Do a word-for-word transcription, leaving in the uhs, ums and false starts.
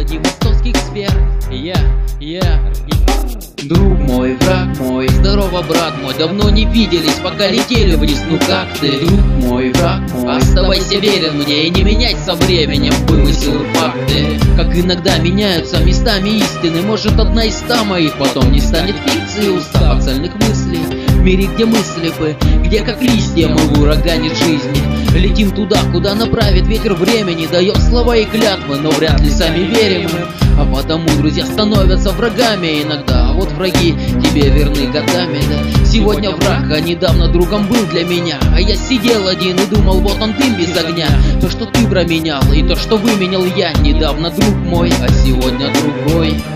владивостокских сфер. Я, я, друг мой, враг мой, здорово, брат мой, давно не виделись, пока летели вниз, ну как ты? Друг мой, враг мой, оставайся верен мне и не меняй со временем вымысел факты. Как иногда меняются местами истины, может одна из ста моих потом не станет фикцией устава цельных мыслей. В мире, где мы слепы, где как листья мы в урагане жизни летим туда, куда направит ветер времени, дает слова и клятвы, но вряд ли сами верим им. А потому друзья становятся врагами иногда, а вот враги тебе верны годами, да. Сегодня враг, а недавно другом был для меня, а я сидел один и думал, вот он дым без огня. То, что ты променял, и то, что выменял я, недавно друг мой, а сегодня другой.